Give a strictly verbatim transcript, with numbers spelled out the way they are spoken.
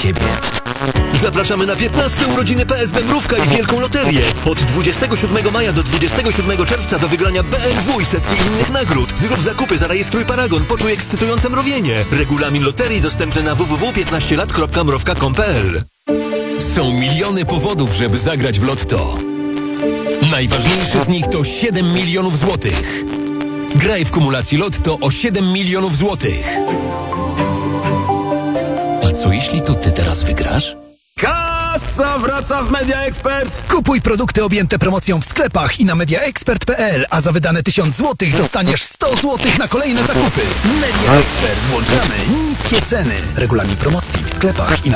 siebie. Zapraszamy na piętnaste urodziny P S B Mrówka i Wielką Loterię. Od dwudziestego siódmego maja do dwudziestego siódmego czerwca do wygrania B M W i setki innych nagród. Zrób zakupy, zarejestruj paragon, poczuj ekscytujące mrowienie. Regulamin loterii dostępny na w w w kropka piętnaście lat kropka mrówka kropka com kropka p l. Są miliony powodów, żeby zagrać w Lotto. Najważniejszy z nich to siedem milionów złotych. Graj w kumulacji Lotto o siedem milionów złotych. A co jeśli to ty teraz wygrasz? Kasa wraca w Media Expert! Kupuj produkty objęte promocją w sklepach i na mediaexpert kropka p l, a za wydane tysiąc złotych dostaniesz sto złotych na kolejne zakupy. Media Expert. Włączamy niskie ceny. Regulamin promocji w sklepach i na